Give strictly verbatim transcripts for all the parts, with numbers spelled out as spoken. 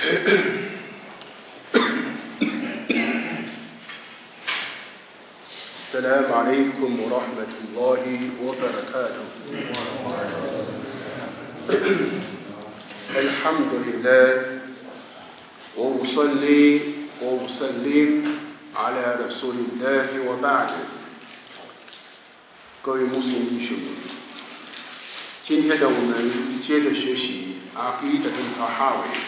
السلام عليكم ورحمة الله وبركاته. الحمد لله وأصلي وأسلم على رسول الله وبعد。各位穆斯林弟兄们，今天的我们接着学习阿基德跟塔哈维。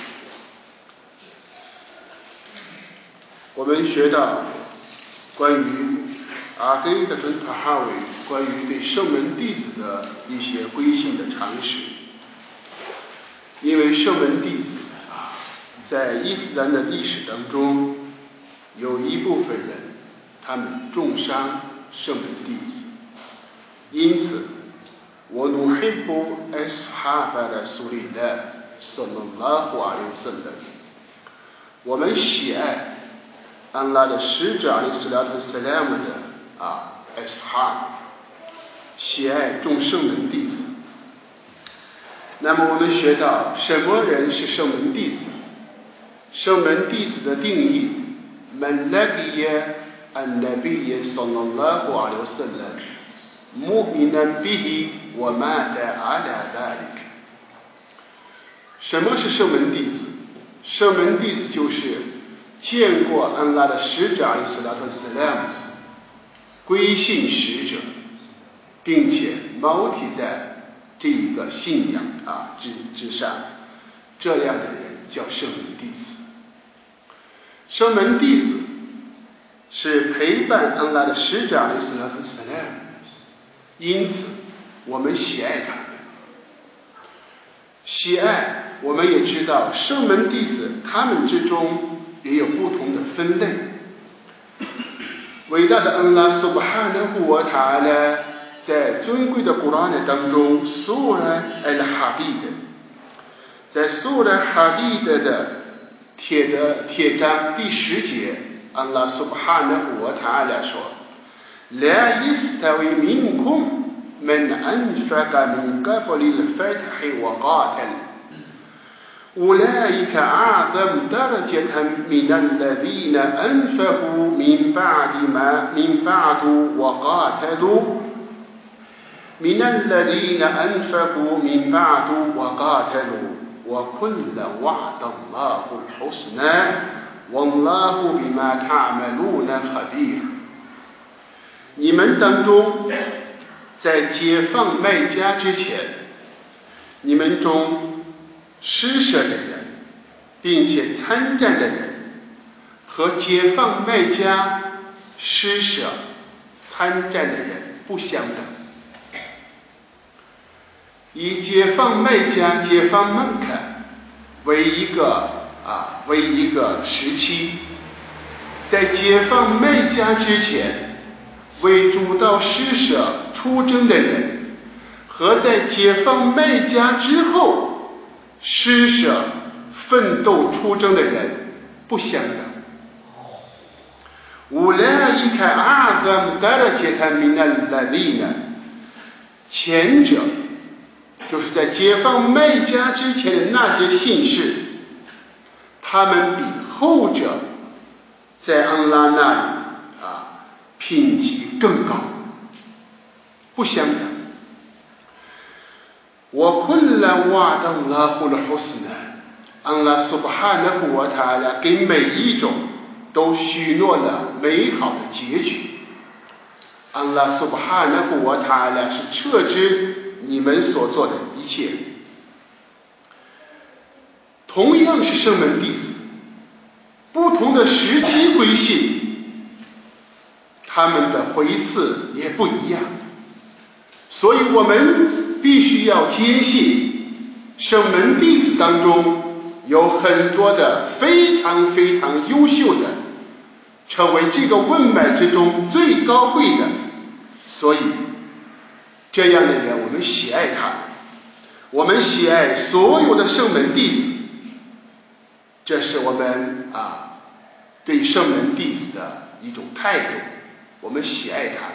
我们学到关于阿基德跟塔哈维关于对圣门弟子的一些归信的常识。因为圣门弟子啊，在伊斯兰的历史当中，有一部分人他们重伤圣门弟子，因此我努希布艾斯哈巴的苏里的索隆拉胡阿里森的，我们喜爱安拉的使者阿里斯拉特斯拉姆的啊艾斯哈，喜爱众圣门弟子。那么我们学到什么人是圣门弟子？圣门弟子的定义 من لقي النبي صلى الله عليه وسلم مؤمنا به ومات على ذلك。 什么是圣门弟子？圣门弟子就是见过安拉的使者阿里斯拉特斯拉姆，归信使者，并且锚体在这一个信仰啊之之上，这样的人叫圣门弟子。圣门弟子是陪伴安拉的使者阿里斯拉特斯拉姆，因此我们喜爱他们。喜爱，我们也知道圣门弟子他们之中也有不同的分类。伟大的安拉苏巴哈纳胡瓦塔阿拉在尊贵的古兰当中，苏拉艾拉哈迪德，在苏拉哈迪德的铁的铁章第十节，安拉苏巴哈纳胡瓦塔阿拉说 لا يستوي منكم من أنفق من قبل الفتح وقاتل أولئك أعظم درجة من الذين أنفقوا من بعد ما من بعد وقاتلوا من الذين أنفقوا من بعد وقاتلوا وكلا وعد الله الحسنى والله بما تعملون خبير。 你们当中在解放麦加之前，你们中施舍的人并且参战的人和解放麦加施舍参战的人不相等。以解放麦加、解放孟坎为一个啊为一个时期，在解放麦加之前为主道施舍出征的人，和在解放麦加之后施舍奋斗出征的人不相等。أولئك أعظم درجة من الذين， 前者就是在解放麦加之前的那些信士，他们比后者在安拉那里啊品级更高，不相等。وَكُلًّا وَعَدَ اللَّهُ الْحُسْنَى， 安拉苏巴哈纳胡瓦塔阿拉给每一种都许诺了美好的结局。安拉苏巴哈纳胡瓦塔阿拉是彻知你们所做的一切。同样是圣门弟子，不同的时期归信，他们的回赐也不一样。所以我们必须要坚信，圣门弟子当中有很多的非常非常优秀的，成为这个问脉之中最高贵的。所以这样的人我们喜爱他，我们喜爱所有的圣门弟子，这是我们啊对圣门弟子的一种态度，我们喜爱他们。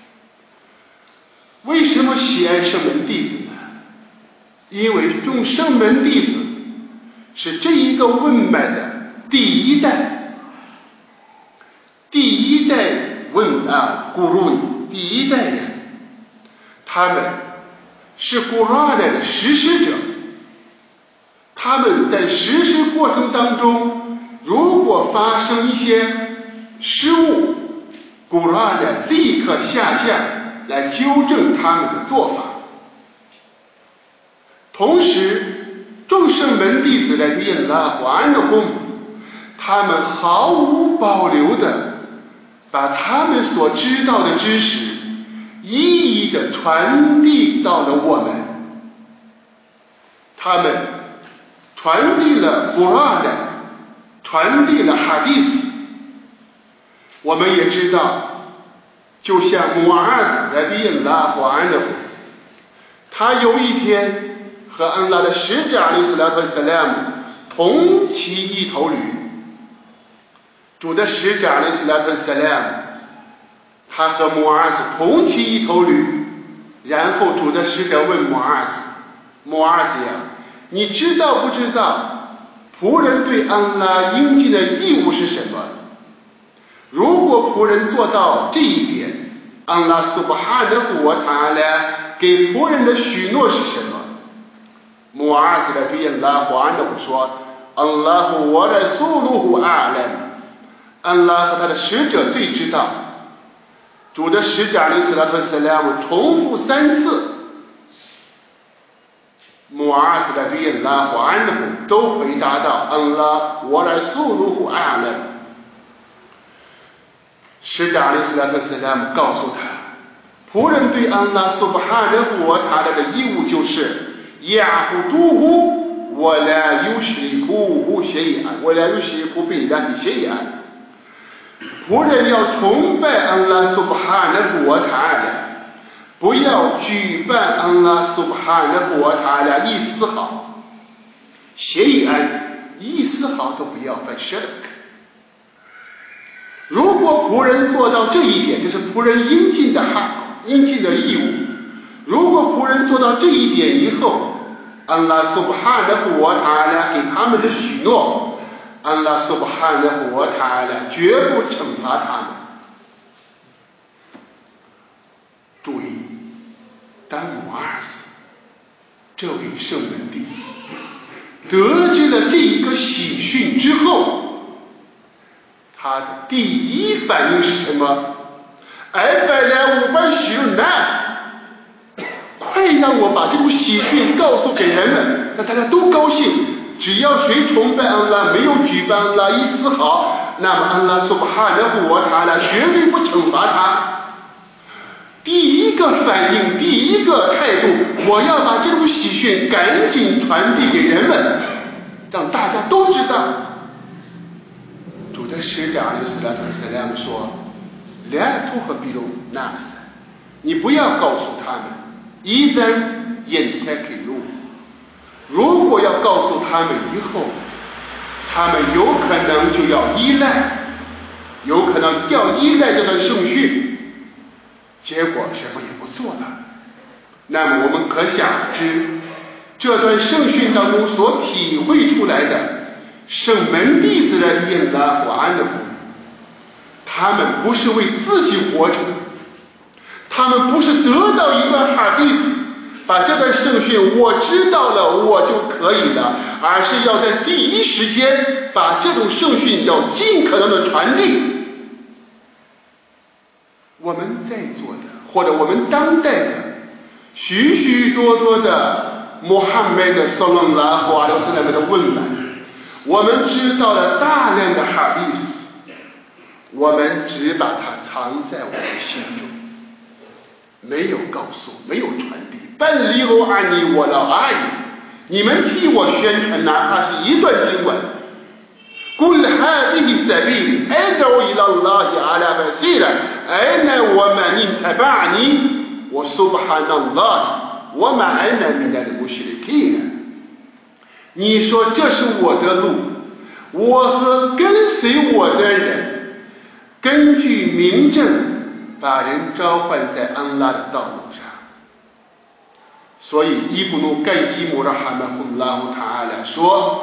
为什么喜爱圣门弟子呢？因为众圣门弟子是这一个文脉的第一代，第一代文啊古鲁尼，第一代人，他们是古拉的实施者。他们在实施过程当中，如果发生一些失误，古拉的立刻下降来纠正他们的做法。同时，众圣门弟子的印拉还的功，他们毫无保留的把他们所知道的知识一一的传递到了我们。他们传递了古拉的，传递了哈迪斯。我们也知道，就像穆阿德的印拉还的，他有一天和安拉的使者阿里斯拉特萨拉姆同骑一头驴。主的使者阿里斯拉特萨拉姆，他和穆阿斯同骑一头驴，然后主的使者问穆阿斯：“穆阿斯呀，你知道不知道仆人对安拉应尽的义务是什么？如果仆人做到这一点，安拉苏布哈的国塔来给仆人的许诺是什么？”穆阿斯的对安拉还的说：“安拉和我的苏鲁胡阿兰，安拉和他的使者最知道。”主的使者阿里斯拉特萨拉姆重复三次，穆阿斯的对安拉还的都回答到：“安拉我的苏鲁胡阿兰。”使者阿里斯拉特萨拉姆告诉他，仆人对安拉苏布哈的国塔的义务就是亚布杜呼我来有许库谁安，我来有许库比拉谁安。仆人要崇拜安拉苏布哈的国塔的，不要举办安拉苏布哈的国塔的一丝毫，谁安一丝毫都不要犯shirk。如果仆人做到这一点，这是仆人应尽的哈应尽的义务。如果仆人做到这一点以后，安拉苏布哈的国塔呢给他们的许诺，安拉苏布哈的国塔呢绝不惩罚他们。注意，当穆阿斯这位圣门弟子得知了这一个喜讯之后，他的第一反应是什么？埃法莱乌班许纳斯，快让我把这种喜讯告诉给人们，让大家都高兴。只要谁崇拜安拉，没有举办安拉一丝毫，那么安拉苏布哈的国塔呢绝对不惩罚他。第一个反应，第一个态度，我要把这种喜讯赶紧传递给人们，让大家都知道。主的使者阿里斯拉特萨拉姆说：“来图和比鲁纳斯，你不要告诉他们，一旦引开给路。如果要告诉他们以后，他们有可能就要依赖，有可能要依赖这段圣训，结果什么也不做了。那么我们可想而知，这段圣训当中所体会出来的。”圣门弟子的印拉和安的功，他们不是为自己活着，他们不是得到一段哈迪斯，把这段圣训我知道了我就可以了，而是要在第一时间把这种圣训要尽可能的传递。我们在座的，或者我们当代的许许多多的穆罕默德саллаллаху алейхи ва саллям的问难，我们知道了大量的哈迪斯，我们只把它藏在我们心中，没有告诉，没有传递。本里欧安尼我老阿姨，你们替我宣传，哪怕是一段经文。قل هذه سبيل أدعو إلى الله على بصيرة أنا ومن اتبعني وسبحان الله وما أنا من المشركين。你说这是我的路，我和跟随我的人根据明证把人召唤在安拉的道路上。所以伊布努盖伊姆拉哈曼胡拉乌塔阿拉说，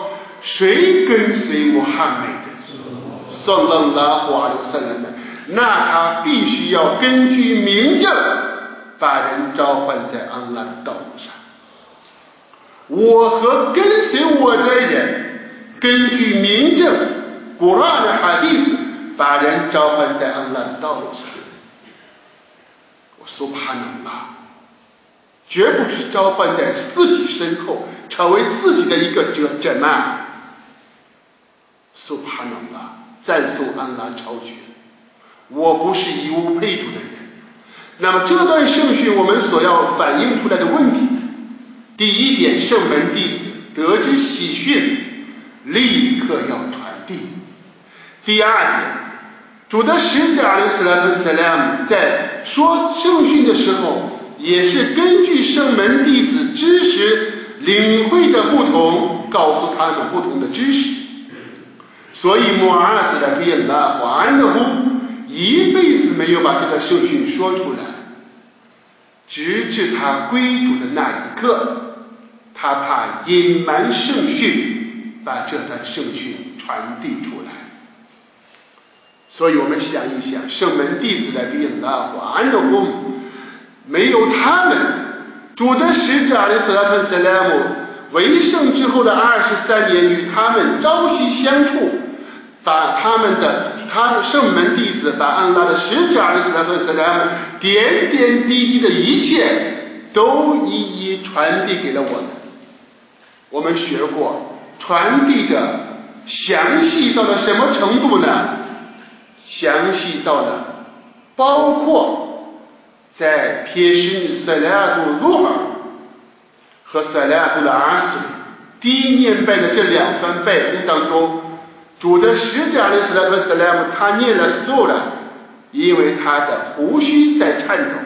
谁跟随穆罕默德sallallahu alaihi wasallam，那他必须要根据明证把人召唤在安拉的道路上。我和跟随我的人根据明证古兰的哈迪斯把人召唤在安拉的道路上。我Subhanallah，绝不是召唤在自己身后成为自己的一个者曼。Subhanallah，赞颂安拉超绝，我不是一无配主的人。那么这段圣训我们所要反映出来的问题，第一点，圣门弟子得知喜讯立刻要传递。第二点，主的使者阿里斯拉特斯拉姆在说圣训的时候，也是根据圣门弟子知识领会的不同，告诉他们不同的知识。所以穆阿斯的比拉华安的呼一辈子没有把这个圣训说出来，直至他归主的那一刻，他怕隐瞒圣训，把这段圣训传递出来。所以我们想一想，圣门弟子的比拉华安的呼没有他们，主的使者阿里斯拉特斯拉姆为圣之后的二十三年与他们朝夕相处，把他们的他们圣门弟子把安拉的使者阿里斯拉特斯拉姆点点滴滴的一切都一一传递给了我们。我们学过，传递的详细到了什么程度呢？详细到了包括在撇什萨拉杜鲁尔和萨拉杜的阿斯第一念拜的这两番拜功当中，主的使者阿里斯拉特斯拉姆他念了素了，因为他的胡须在颤抖，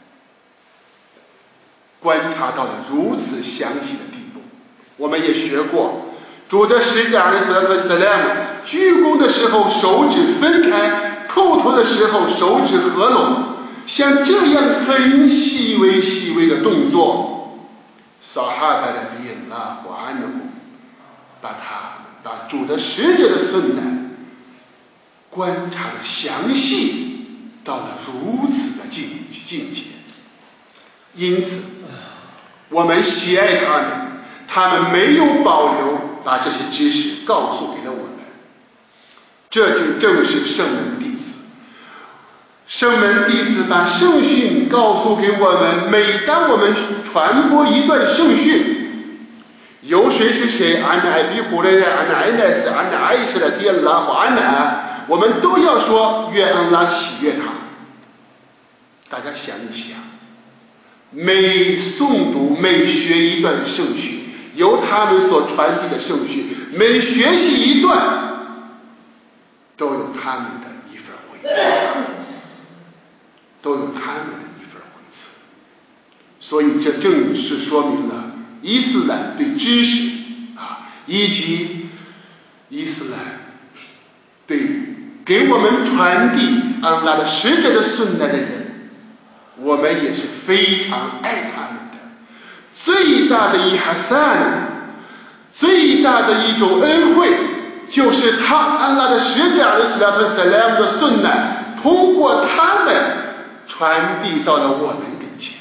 观察到了如此详细的地步。我们也学过，主的使者阿里斯拉特斯拉姆鞠躬的时候手指分开，叩头的时候手指合拢，像这样很细微细微的动作，萨哈巴的比恩拉和安努把他把主的使者的sun呢观察的详细到了如此的境境界。因此我们喜爱他们，他们没有保留把这些知识告诉给了我们。这就正是圣门弟子，圣门弟子把圣训告诉给我们。每当我们传播一段圣训，由谁是谁，安艾比胡雷安艾奈斯安艾什的迪拉和安娜，我们都要说愿安拉喜悦他。大家想一想，每诵读每学一段圣训，由他们所传递的圣训，每学习一段都有他们的一份回赐，都有他们的一份回赐。所以这正是说明了伊斯兰对知识啊，以及伊斯兰对给我们传递安拉的使者的sunna的人，我们也是非常爱他们的。最大的一哈散，最大的一种恩惠，就是他安拉的使者阿里斯拉特萨拉姆的sunna通过他们传递到了我们跟前。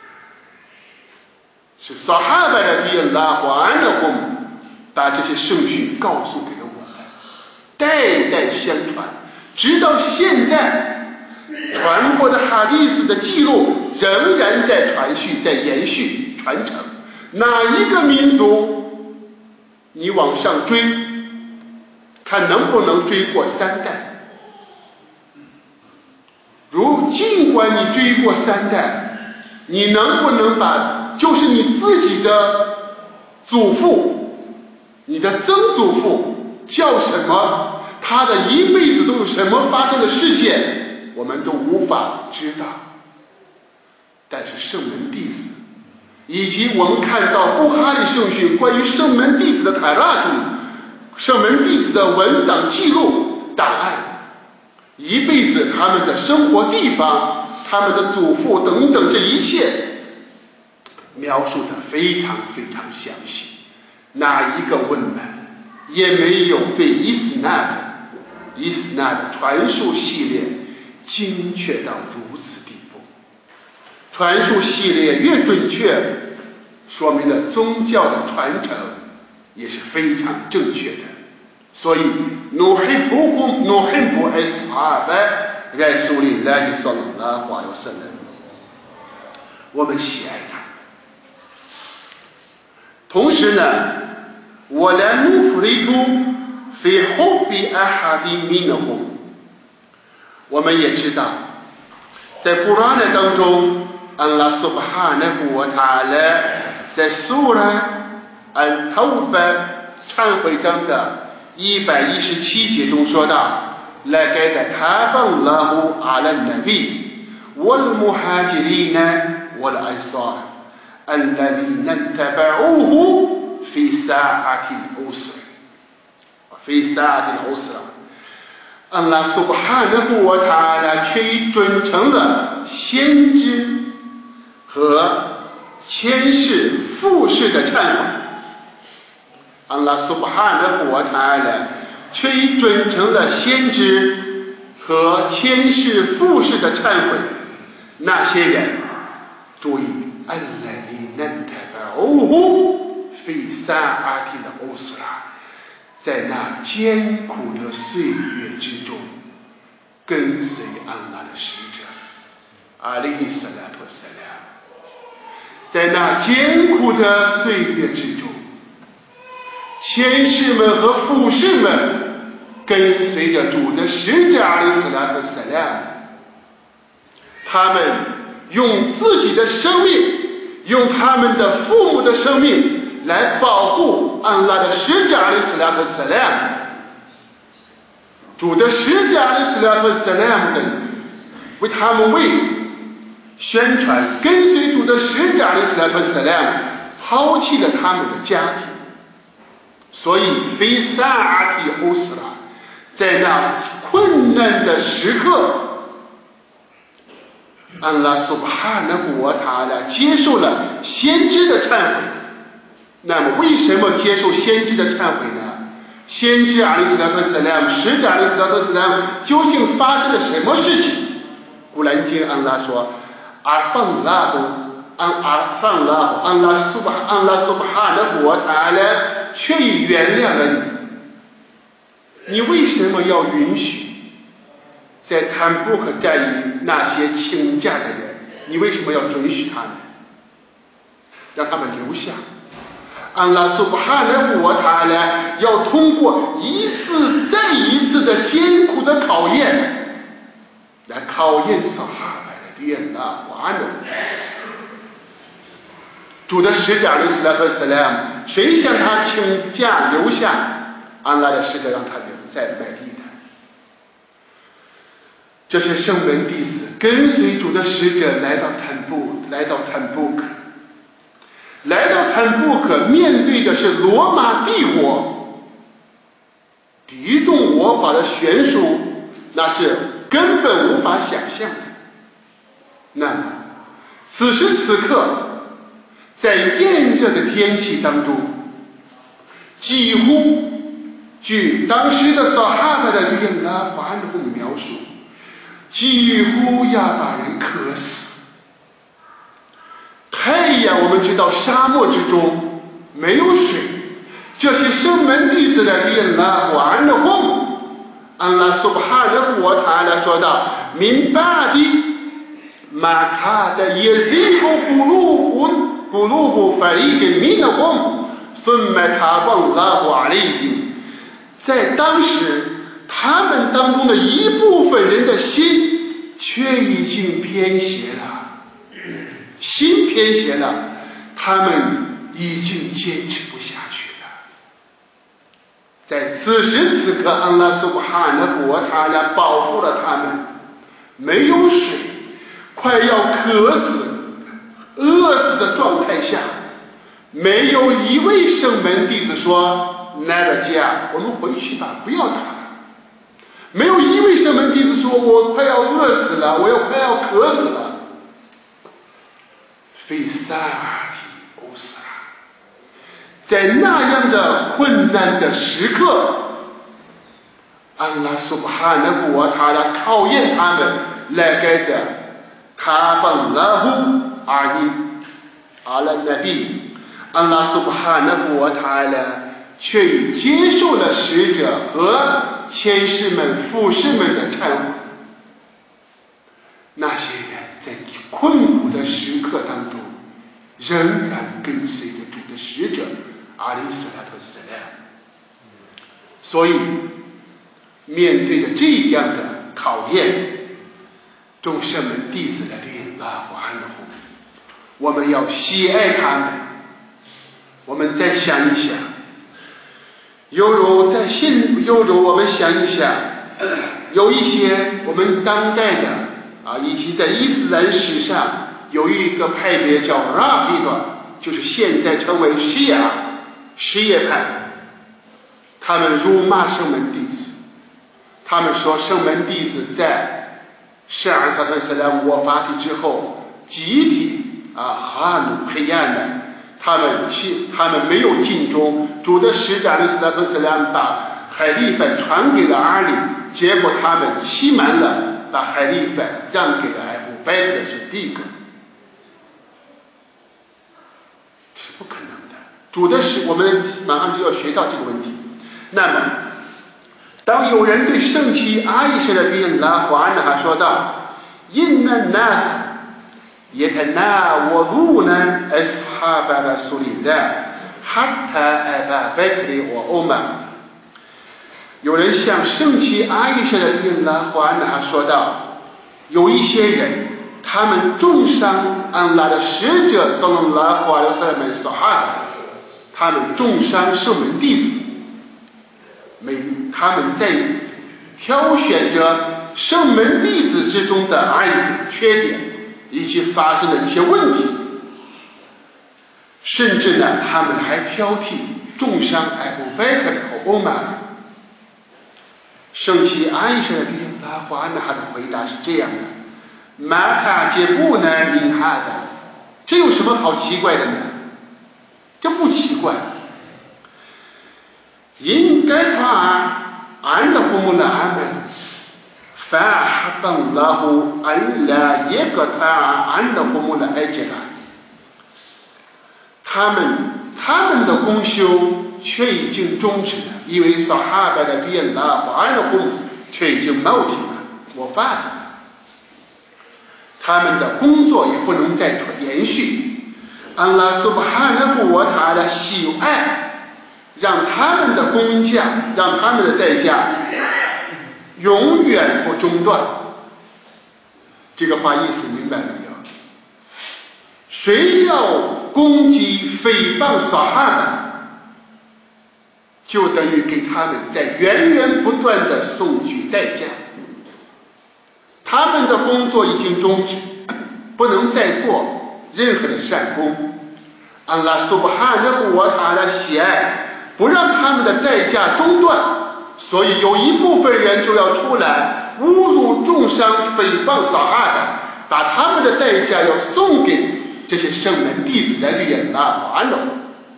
是萨哈巴的比恩拉和安拉我们把这些圣训告诉给了我们，代代相传，直到现在传播的哈迪斯的记录仍然在传续，在延续传承。哪一个民族你往上追，看能不能追过三代？如尽管你追过三代，你能不能把就是你自己的祖父，你的曾祖父叫什么，他的一辈子都有什么发生的事件，我们都无法知道。但是圣门弟子以及我们看到布哈里圣训关于圣门弟子的塔拉图，圣门弟子的文档记录档案，一辈子他们的生活地方，他们的祖父等等，这一切描述的非常非常详细。哪一个温暖， 也没有对伊斯兰伊斯兰的传述系列精确到如此地步。传述系列越准确，说明了宗教的传承也是非常正确的。所以nuhibbukum nuhibbu ashab Rasulillah sallallahu alaihi wasallam， 我们喜爱他。同时呢，ولا نفرط في حب أحد منهم， 我们也知道，在古兰的当中，安拉苏巴哈纳胡wa ta'ala在苏拉al Tawbah忏悔章的一百一十七节中说道：“لقد تاب الله على النبي والمهاجرين والأنصار الذين اتبعوه في ساعة العسر في ساعة العسر。”安拉苏巴哈纳胡wa ta'ala却准成了先知和前世复世的忏悔。安拉苏巴哈纳胡wa ta'ala却准成了先知和前世复世的忏悔。那些人，注意，الذين اتبعوه في ساعة العسر，在那艰苦的岁月之中，跟随安拉的使者阿里·萨拉图·萨拉，在那艰苦的岁月之中，前世们和复世们跟随着主的使者阿里·萨拉图·萨拉，他们用自己的生命，用他们的父母的生命来保护安拉的使者阿里斯拉特萨拉姆，主的使者阿里斯拉特萨拉姆的为他们为宣传跟随主的使者阿里斯拉特萨拉姆，抛弃了他们的家庭。所以菲萨阿提欧斯拉在那困难的时刻，安拉苏巴哈纳胡wa ta'ala接受了先知的忏悔。那么为什么接受先知的忏悔呢？先知阿里斯拉特萨拉姆，使者阿里斯拉特萨拉姆究竟发生了什么事情？古兰经安拉说，阿放拉胡安阿放拉胡安拉苏巴安拉苏巴哈纳胡wa ta'ala却已原谅了你。你为什么要允许在坦布克战役那些请假的人，你为什么要准许他们，让他们留下？安拉苏巴哈纳胡wa ta'ala要通过一次再一次的艰苦的考验，来考验撒哈巴的愿拉瓦努。主的使者阿里斯拉特萨拉姆，谁向他请假留下，安拉的使者让他留在麦地的。这些圣门弟子跟随主的使者来到坦布来到坦布克来到坦布克，面对的是罗马帝国，敌众我法的悬殊，那是根本无法想象的。那么此时此刻，在炎热的天气当中，几乎据当时的撒哈巴的约拉法安的描述，几乎要把人渴死。太阳，我们知道沙漠之中没有水，这些圣门弟子的约拉法安的轰，安拉苏巴哈纳胡wa ta'ala说道：“min ba'di ma kada yazigu qulubun qulubu fariqin minhum thumma taba Allahu alayhim。”在当时，他们当中的一部分人的心却已经偏斜了。心偏斜了，他们已经坚持不下去了。在此时此刻，安拉苏巴哈纳胡wa ta'ala保护了他们，没有水，快要渴死、饿死的状态下，没有一位圣门弟子说：“奈尔基啊，我们回去吧，不要打了。”没有一位圣门弟子说：“我快要饿死了，我要快要渴死了。”菲萨提欧斯拉， 在那样的困难的时刻，安拉苏巴哈纳古瓦塔拉考验他们来给的卡邦拉胡阿尼阿拉纳比，安拉苏巴哈纳古瓦塔拉却已接受了使者和前世们父世们的忏悔。那些人在困苦的时刻当中仍然跟随着主的使者阿里斯拉特斯莱。所以面对着这样的考验，众圣门弟子的对拉胡安的呼，我们要喜爱他们。我们再想一想，犹如在现犹如我们想一想，有一些我们当代的啊，以及在伊斯兰史上有一个派别叫拉比多，就是现在称为西亚什叶派，他们辱骂圣门弟子。他们说圣门弟子在圣安萨特斯兰我发体之后集体啊哈努黑暗的，他们其他们没有尽忠，主的使者阿里斯拉特斯兰把海利法传给了阿里，结果他们欺瞒了，把海利法让给了艾布拜克的是第一个，这是不可能的。主的使我们马上就要学到这个问题。那么当有人对圣妻阿伊莎的比拉胡安哈说道 Inna nas yatanawaluna ashab rasulillah hatta Aba Bakr wa Umar， 有人向圣妻阿伊莎的比拉胡安哈说道，有一些人他们重伤安拉的使者萨拉拉胡阿勒萨门所哈，他们重伤圣门弟子，每他们在挑选着圣门弟子之中的爱与缺点，以及发生的一些问题，甚至呢，他们还挑剔重伤艾布拜克和欧玛。圣妻阿伊莎的比拉胡安哈的回答是这样的：马卡杰布呢明哈的，这有什么好奇怪的呢？这不奇怪。应该他安的父母的安们，反哈当拉胡安拉也个他安的父母的爱杰拉，他们他们的公休却已经终止了，因为撒哈巴的比拉胡安的父母却已经冒停了，我发了，他们的工作也不能再延续。安拉苏巴哈纳胡瓦塔的喜爱，让他们的工价，让他们的代价永远不中断。这个话意思明白没有？谁要攻击诽谤撒哈巴，就等于给他们在源源不断的送去代价。他们的工作已经终止，不能再做任何的善功。安拉苏巴哈纳胡瓦塔的喜爱不让他们的代价中断，所以有一部分人就要出来侮辱、重伤、诽谤撒哈巴，把他们的代价要送给这些圣门弟子的利拉完了。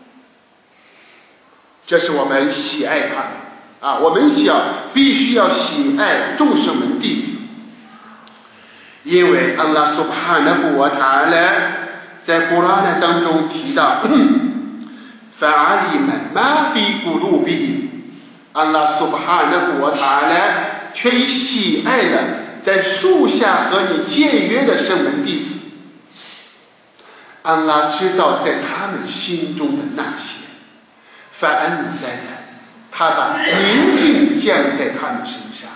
这是我们喜爱他们啊，我们想必须要喜爱众圣门弟子，因为安拉苏巴哈纳胡瓦塔拉在古兰的当中提到فعلم ما في قلوبهم， 安拉苏巴哈纳胡瓦塔拉却已喜爱了在树下和你签约的圣门弟子。安拉知道在他们心中的那些反安在的，他把宁静降在他们身上。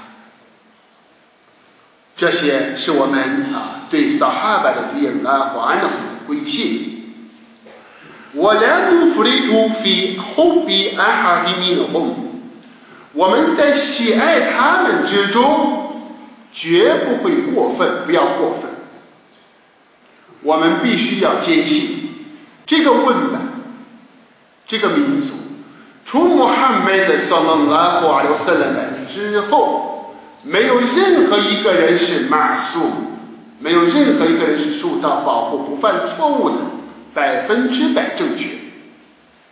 这些是我们啊对撒哈巴的利拉华的归信。ولا نفرط في حب أحد منهم， 我们在喜爱他们之中绝不会过分，不要过分。我们必须要坚信这个问的这个民族除穆罕默德撒拉拉胡阿留萨勒曼之后，没有任何一个人是马苏，没有任何一个人是受到保护不犯错误的，百分之百正确。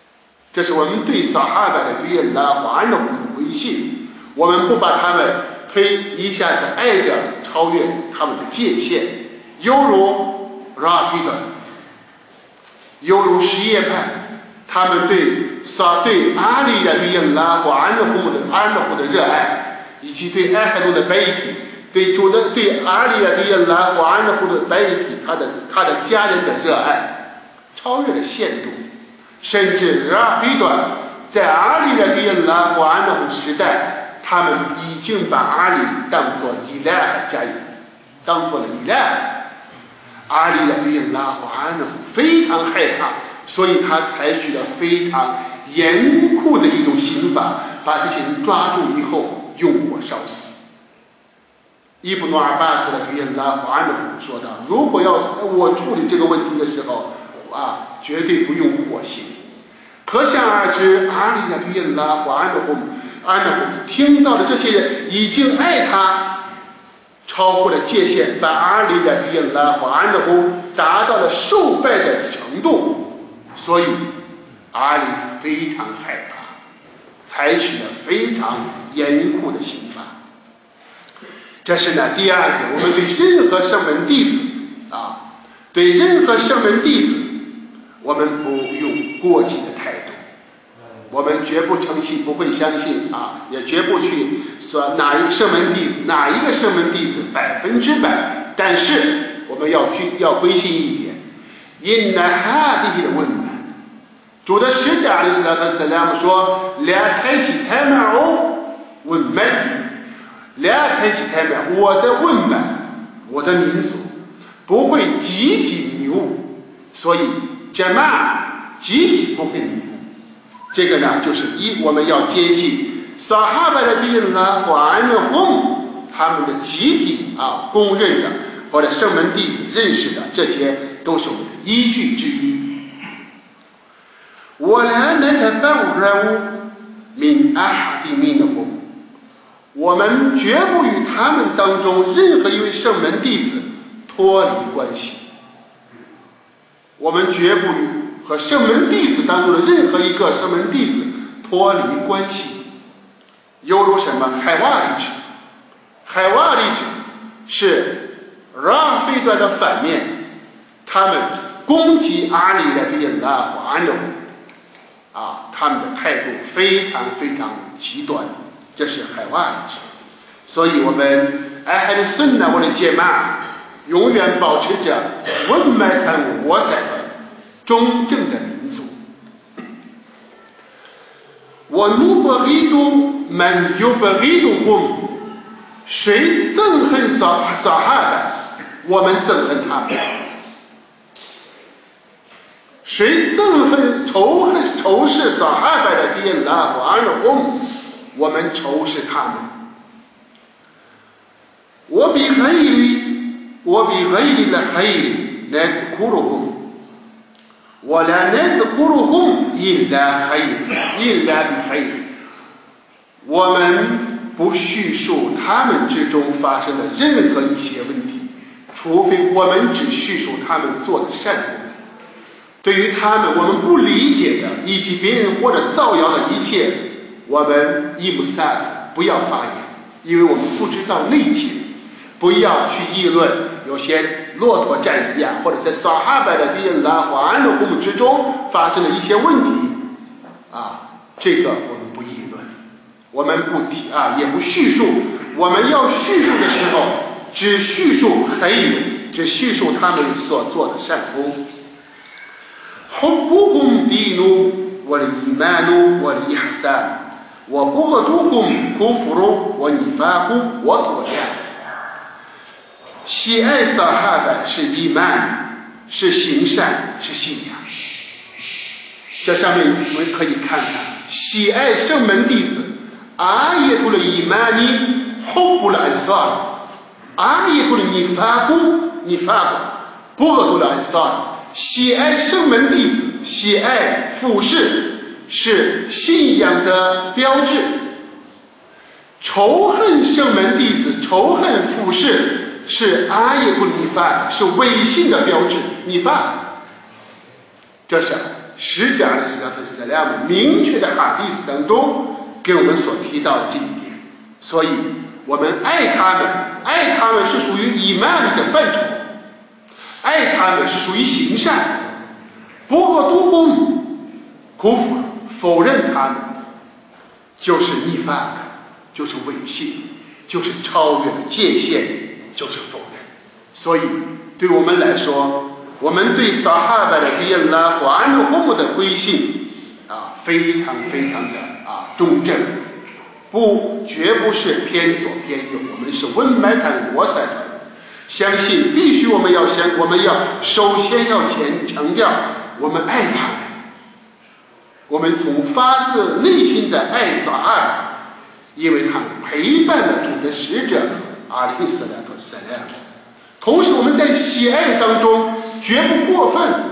这是我们对撒哈巴的对安拉和安拉的归信，我们不把他们推一下子爱的超越他们的界限，犹如拉菲德，犹如什叶派，他们对撒对阿里的对安拉和安拉的安拉的热爱，以及对艾海路的背体，对主的对阿里亚对安拉和安拉的背体，他的他的家人的热爱，超越了限度。甚至拉菲短在阿里的对安拉和安拉的时代，他们已经把阿里当作依赖家人，当作了依赖。阿里的对安拉和安拉非常害怕，所以他采取了非常严酷的一种刑法，把这些人抓住以后用火烧死。伊布努尔巴斯的对安拉和安拉说道，如果要我处理这个问题的时候啊，绝对不用火刑。可想而知，阿里的对安拉和安拉安拉听到的这些人已经爱他超过了界限，把阿里的对安拉和安拉达到了受败的程度，所以阿里非常害怕，采取了非常严酷的刑罚。这是呢第二点，我们对任何圣门弟子啊，对任何圣门弟子，我们不用过激的态度，我们绝不诚信，不会相信啊，也绝不去说哪一个圣门弟子，哪一个圣门弟子百分之百。但是我们要去要归信一点，因那哈地的问难，主的使者阿里斯拉特斯拉姆说，两开启太满哦，问满。两开启太满，我的问满，我的民族不会集体迷雾，所以加玛集体不会迷雾。这个呢，就是一我们要坚信撒哈巴的对安拉和安拉洪他们的集体啊公认的或者圣门弟子认识的，这些都是我们的依据之一。我来能看范五人物min阿哈地min的洪。我们绝不与他们当中任何一位圣门弟子脱离关系，我们绝不与和圣门弟子当中的任何一个圣门弟子脱离关系。犹如什么海瓦利者，海瓦利者是拉菲端的反面，他们攻击阿里的对安拉和安拉啊，他们的态度非常非常极端，这是海外者。所以我们艾哈的sun呢，我的姐妹永远保持着文脉和我塞的中正的民族。我努不给度们有不给度红，谁憎恨撒撒哈的，我们憎恨他们；谁憎恨仇恨仇视撒哈的的安拉和安拉洪，我们仇视他们。我比黑里，我比黑里的黑里来苦鲁红。ولا نذكرهم إلا خير إلا بخير 我们不叙述他们之中发生的任何一些问题，除非我们只叙述他们做的善功。对于他们我们不理解的以及别人或者造谣的一切，我们伊布萨不要发言，因为我们不知道内情，不要去议论有些骆驼战役啊，或者在撒哈巴的这些拉和安鲁公之中发生的一些问题啊，这个我们不议论，我们不提啊，也不叙述。我们要叙述的时候，只叙述黑，只叙述他们所做的善功。حبهم دين والإيمان والإحسان وبغضهم كفر ونفاق وطغيان。喜爱撒哈巴是伊曼，是行善，是信仰。这上面我们可以看看，喜爱圣门弟子阿耶图了伊曼尼后布了安萨，阿耶图了尼法古尼法古不图了安萨。喜爱圣门弟子，喜爱服饰是信仰的标志。仇恨圣门弟子，仇恨服饰是阿耶布尼法，是伪信的标志。尼法，这是使者阿里斯拉特斯拉姆明确的哈迪斯当中给我们所提到的这一点。所以我们爱他们，爱他们是属于以曼里的范畴，爱他们是属于行善，不过督公苦否否认他们就是逆犯了，就是违信，就是超越了界限，就是否认。所以对我们来说，我们对撒哈巴的迪恩拉和安努霍姆的归信啊，非常非常的啊忠正，不绝不是偏左偏右，我们是温麦坦罗塞的。相信必须我们要先，我们要首先要强强调我们爱他们，我们从发自内心的爱撒哈巴，因为他们陪伴了主的使者阿里斯兰特塞莱姆。同时我们在喜爱当中绝不过分，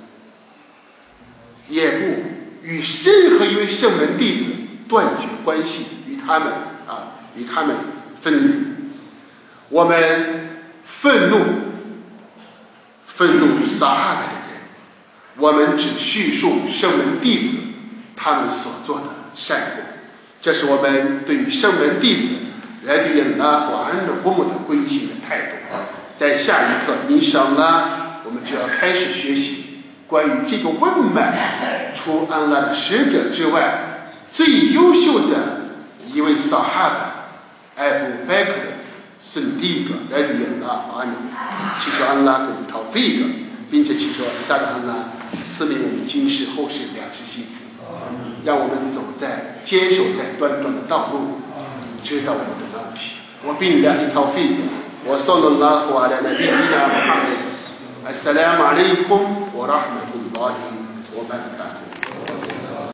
也不与任何一位圣门弟子断绝关系，与他们啊与他们分离。我们愤怒愤怒撒哈巴的人，我们只叙述圣门弟子他们所做的善果，这是我们对于圣门弟子来自于拉和安的胡姆的归信的态度。在下一课因沙拉，我们就要开始学习关于这个温满除安拉的使者之外最优秀的一位撒哈巴艾布拜克是第一个来自于拉和安的，祈求安拉给我们讨这个，并且祈求大家安拉赐给我们今世后世两世幸福，让我们走在坚守在端端的道路，知道我们的问题。وبالله التوفيق وصلى الله على نبينا محمد. السلام عليكم ورحمة الله وبركاته.